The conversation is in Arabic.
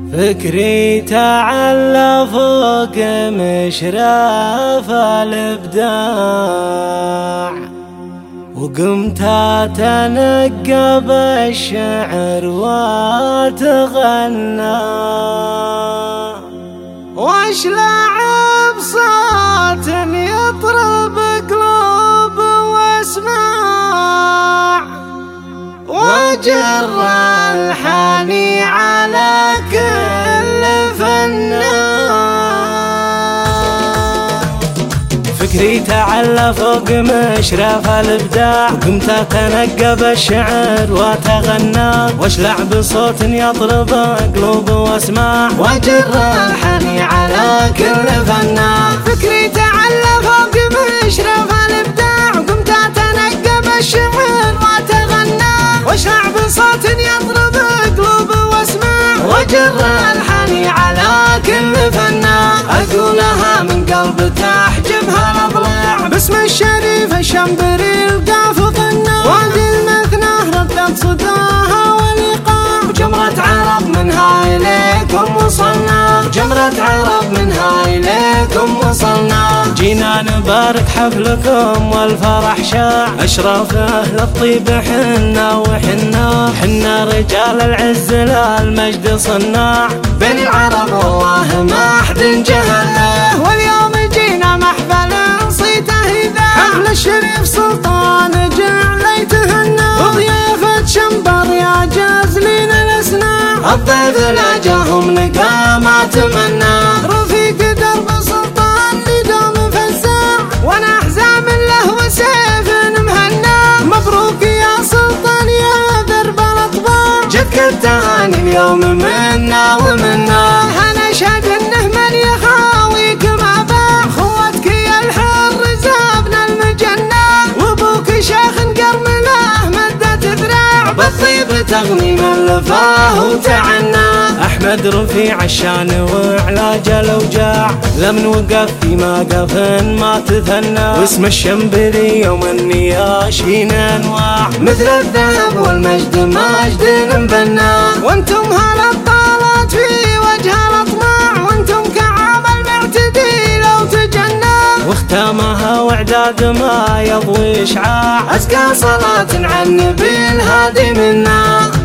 فكري تعلى فوق مشرف الإبداع، وقمت أتنقى بالشعر وأتغنى، واشلع بصوت يطرب قلوب واسماع، وجر الحاني على كل فنان. فكري تعلى فوق مشرف الإبداع، وقمت أتنقى بالشعر وأتغنى، واشلع بصوت يطرب قلوب واسماع، وجر الحاني على كل فنان. فكري تعلى فوق مشرف الإبداع، وقمت أتنقى بالشعر وأتغنى، واشلع بصوت يطرب قلوب واسماع، وجر الحاني على كل فنان. أقولها من قلب تحجبها الأضلاع، باسم الشريف الشنبري القاف قنا، وادي المثنى ردت صداها والإيقاع، وجمرة عرب منها إليكم وصلنا، وجمرة عرب منها إليكم وصلنا. جينا نبارك حفلكم والفرح شاع، أشرف أهل الطيب حنا وحنا، حنا رجال العز للمجد صناع، بين العرب والله ما حد جهلنا. واليوم جينا محفل صيته إذاع، حفل الشريف سلطان جعل يتهنى، وضيافة شنبر يا جازلين الأسناع، الضيف لا جاهم لقى ما تمنى، رفيق درب سلطان لدوم فزاع، وانا حزام له وسيف مهنا، مبروك يا سلطان يا درب الأطباع، جدك التهاني اليوم منا ومنا، أنا أشهد إنه من يخاويك ما باع، خوتك يا الحر زابنا المجنة، وأبوك شيخ قرمله مدت ذراع، بالطيب تغني من لفاه وتعنى. أحمد رفيع الشان وعلاج الأوجاع، لمن وقف في موقف ما تثنى، واسم الشنبري يوم النياشين أنواع، مثل الذهب والمجد مجد مبنى. وانتم هالابطالات في وجه الاطماع، وانتم كعاب المعتدي لو تجنى، واختامها واعداد ما يضوي اشعاع، ازكى صلاة على النبي الهادي منا.